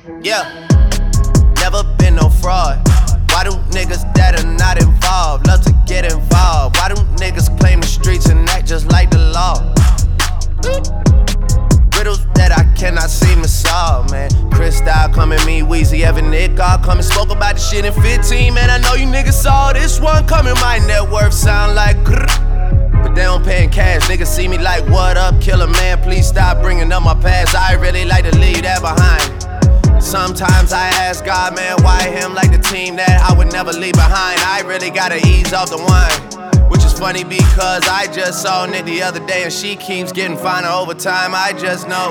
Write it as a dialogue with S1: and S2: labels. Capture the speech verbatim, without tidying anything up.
S1: Yeah, never been no fraud. Why do niggas that are not involved love to get involved? Why do niggas claim the streets and act just like the law? Riddles that I cannot seem to solve, man. Chris Style coming, me, Weezy, Evan, Nick, all coming. Spoke about the shit in fifteen, man. I know you niggas saw this one coming. My net worth sound like grrr, but they don't pay in cash. Niggas see me like, what up, killer man? Please stop bringing up my past. I really like to leave that behind. Sometimes I ask God, man, why him like the team that I would never leave behind? I really gotta ease off the wine, which is funny because I just saw Nick the other day and she keeps getting finer over time. I just know